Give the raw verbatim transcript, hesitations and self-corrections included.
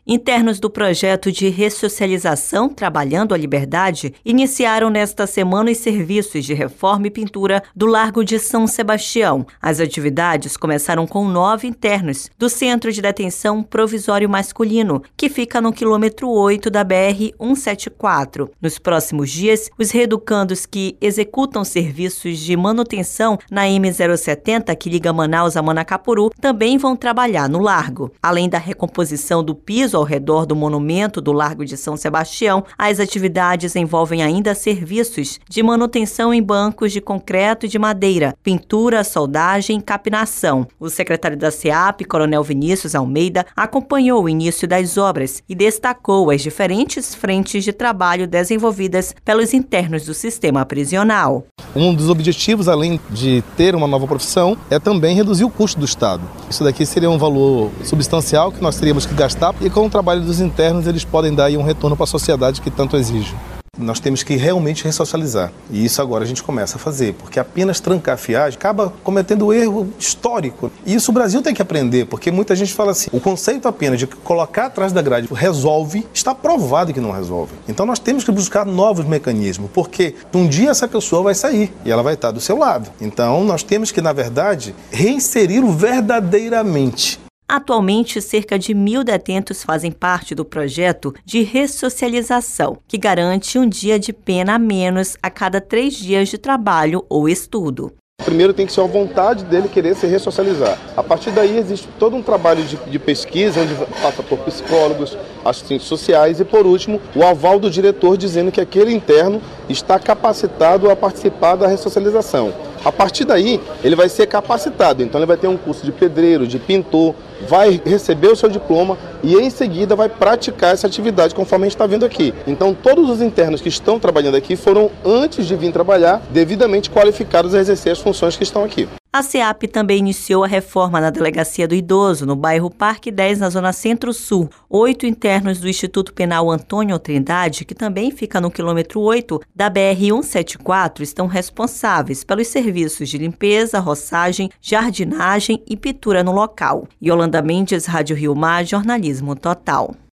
Internos do projeto de ressocialização Trabalhando a Liberdade iniciaram nesta semana os serviços de reforma e pintura do Largo de São Sebastião. As atividades começaram com nove internos do Centro de Detenção Provisório Masculino, que fica no quilômetro oito da B R cento e setenta e quatro. Nos próximos dias, os reeducandos que executam serviços de manutenção na M zero setenta, que liga Manaus a Manacapuru, também vão trabalhar no largo. Além da recomposição do piso ao redor do monumento do Largo de São Sebastião, as atividades envolvem ainda serviços de manutenção em bancos de concreto e de madeira, pintura, soldagem e capinação. O secretário da SEAP, Coronel Vinícius Almeida, acompanhou o início das obras e destacou as diferentes frentes de trabalho desenvolvidas pelos internos do sistema prisional. Um dos objetivos, além de ter uma nova profissão, é também reduzir o custo do Estado. Isso daqui seria um valor substancial que nós teríamos que gastar e com o trabalho dos internos eles podem dar aí um retorno para a sociedade que tanto exige. Nós temos que realmente ressocializar e isso agora a gente começa a fazer, porque apenas trancar a fiagem acaba cometendo erro histórico. E isso o Brasil tem que aprender, porque muita gente fala assim, o conceito apenas de colocar atrás da grade resolve, está provado que não resolve. Então nós temos que buscar novos mecanismos, porque um dia essa pessoa vai sair e ela vai estar do seu lado. Então nós temos que, na verdade, reinserir-o verdadeiramente. Atualmente, cerca de mil detentos fazem parte do projeto de ressocialização, que garante um dia de pena a menos a cada três dias de trabalho ou estudo. Primeiro tem que ser a vontade dele querer se ressocializar. A partir daí existe todo um trabalho de, de pesquisa, onde passa por psicólogos, assistentes sociais e, por último, o aval do diretor dizendo que aquele interno está capacitado a participar da ressocialização. A partir daí, ele vai ser capacitado, então ele vai ter um curso de pedreiro, de pintor, vai receber o seu diploma e em seguida vai praticar essa atividade conforme a gente está vendo aqui. Então todos os internos que estão trabalhando aqui foram, antes de vir trabalhar, devidamente qualificados a exercer as funções que estão aqui. A SEAP também iniciou a reforma na Delegacia do Idoso, no bairro Parque dez, na zona Centro-Sul. Oito internos do Instituto Penal Antônio Trindade, que também fica no quilômetro oito da B R cento e setenta e quatro, estão responsáveis pelos serviços de limpeza, roçagem, jardinagem e pintura no local. Yolanda Mendes, Rádio Rio Mar, Jornalismo Total.